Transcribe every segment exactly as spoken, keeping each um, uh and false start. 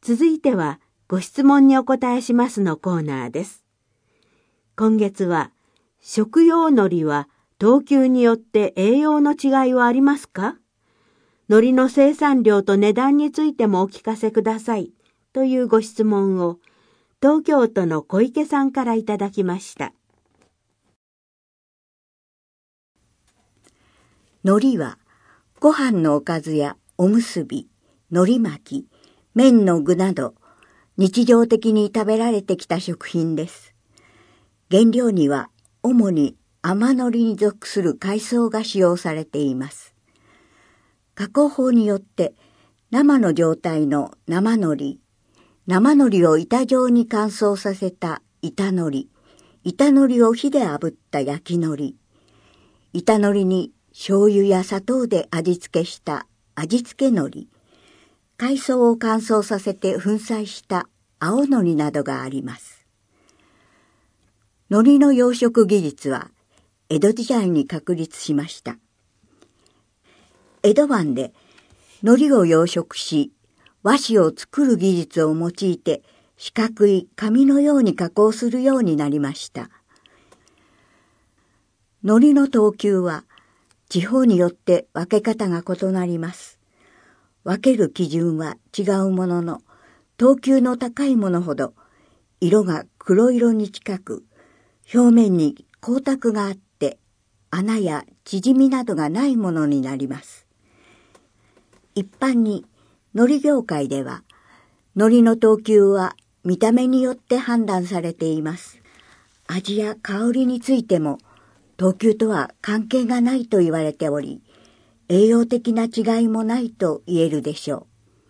続いてはご質問にお答えしますのコーナーです。今月は食用海苔は等級によって栄養の違いはありますか？海苔の生産量と値段についてもお聞かせくださいというご質問を東京都の小池さんからいただきました。 海苔はご飯のおかずやおむすび、海苔巻き、麺の具など日常的に食べられてきた食品です。原料には主に甘海苔に属する海藻が使用されています。加工法によって生の状態の生海苔、生海苔を板状に乾燥させた板海苔、板海苔を火で炙った焼き海苔、板海苔に醤油や砂糖で味付けした味付け海苔、海藻を乾燥させて粉砕した青海苔などがあります。海苔の養殖技術は江戸時代に確立しました。江戸湾で海苔を養殖し、和紙を作る技術を用いて四角い紙のように加工するようになりました。海苔の等級は地方によって分け方が異なります。分ける基準は違うものの、等級の高いものほど色が黒色に近く、表面に光沢があって穴や縮みなどがないものになります。一般に海苔業界では海苔の等級は見た目によって判断されています。味や香りについても等級とは関係がないと言われており、栄養的な違いもないと言えるでしょ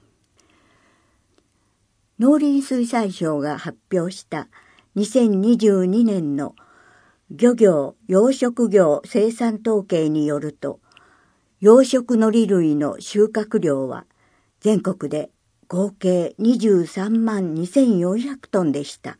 う。農林水産省が発表したにせんにじゅうにねんの漁業・養殖業生産統計によると、養殖海苔類の収穫量は全国で合計にじゅうさんまんにせんよんひゃくトンでした。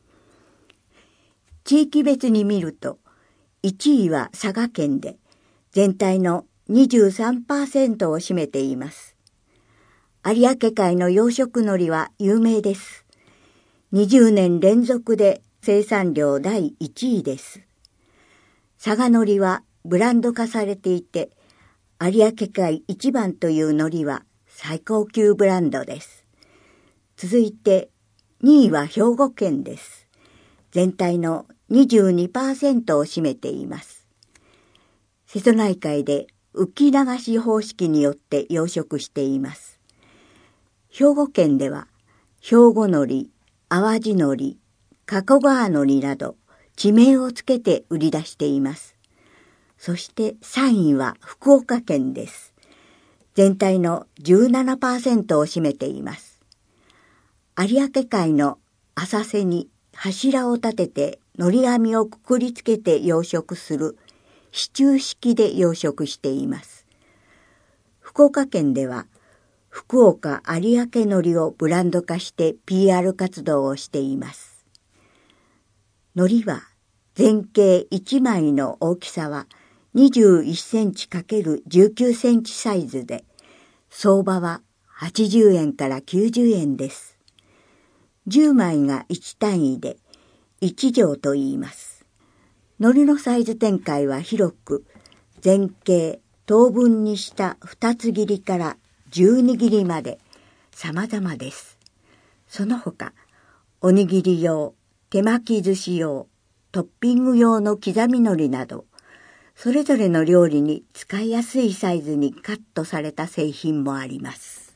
地域別に見ると、いちいは佐賀県で全体の にじゅうさんパーセント を占めています。有明海の養殖海苔は有名です。にじゅうねん連続で生産量だいいちいです。佐賀海苔はブランド化されていて、有明海一番という海苔は最高級ブランドです。続いてにいは兵庫県です。全体の にじゅうにパーセント を占めています。瀬戸内海で浮き流し方式によって養殖しています。兵庫県では兵庫海苔、淡路海苔、加古川海苔など地名をつけて売り出しています。そしてさんいは福岡県です。全体の じゅうななパーセント を占めています。有明海の浅瀬に柱を立てて海苔網をくくりつけて養殖する支柱式で養殖しています。福岡県では福岡有明海苔をブランド化して ピーアール 活動をしています。海苔は全形いちまいの大きさはにじゅういっセンチ×じゅうきゅうセンチサイズで、相場ははちじゅうえんからきゅうじゅうえんです。じゅうまいがいち単位でいちじょうと言います。海苔のサイズ展開は広く、全形等分にした二つ切りから十二切りまで様々です。その他、おにぎり用、手巻き寿司用、トッピング用の刻み海苔など、それぞれの料理に使いやすいサイズにカットされた製品もあります。